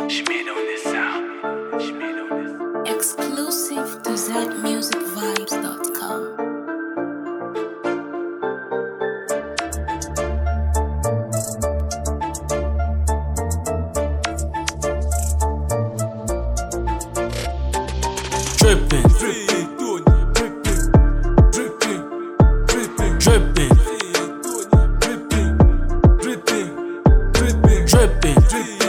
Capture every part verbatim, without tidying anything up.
Schmid on this sound. Schmid on this. Exclusive to Z Music Vibes dot com. Drippin', drippin', drippin', drippin', drippin', drippin', drippin', drippin', drippin', drippin',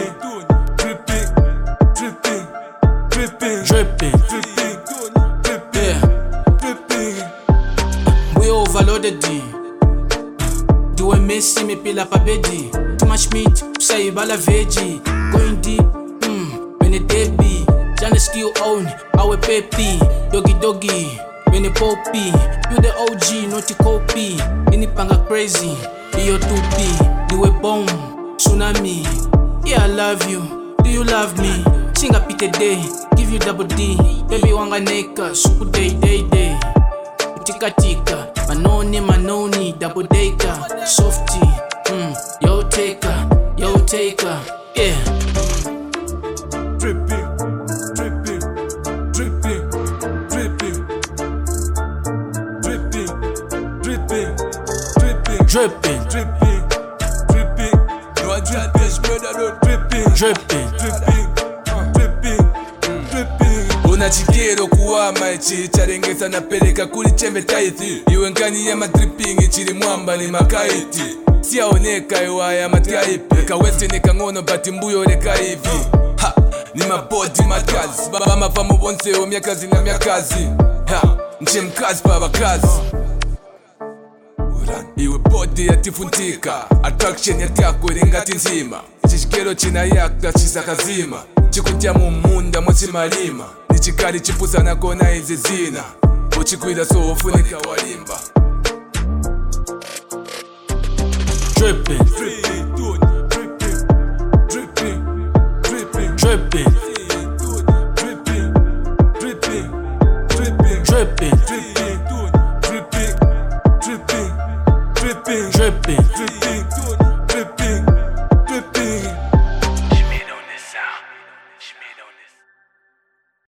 drippin', drippin', drippin', drippin', yeah, drippin'. We overloaded D. Do a messy me pila papedi. Too much meat, say bala veggie. Going deep, mmm, when it debi. Jana still own, our peppy, doggy doggy, when it poppy. You the O G, not the copy. Any panga crazy, be your two P. Do a bomb, tsunami. Yeah, I love you. Do you love me? Sing a pite day, give you double D. Baby wanga neka, super day day day. Tika tika, manoni manoni, double deka, softy. Mm, yo taker, yo taker, yeah. Dripping. Dripping, dripping, dripping, dripping, dripping, dripping, dripping, dripping, dripping. No, I drop this brother, don't dripping, dripping, dripping, dripping, dripping. Unachikero kuwama ichi charengesa na peleka kuli chembe taithi. Iwe nkani ya madripping ichiri mwamba ni makaiti. Siaoneka iwa ya mataipi. Leka westi nika ngono bati mbuyo leka hivi. Ha! Ni mabodi makazi baba mavamu bonse o myakazi na myakazi ha nje mkazi baba kazi iwe body yatifuntika attraction yatako iringati nzima chishikero china yakta chisakazima chikutya mu munda mochimalima nichikali chipuzana kona izi zina uchikwila so ufunika walimba dripping dripping dripping dripping dripping, dripping, dripping, dripping, dripping, dripping, dripping, dripping, dripping, dripping, dripping.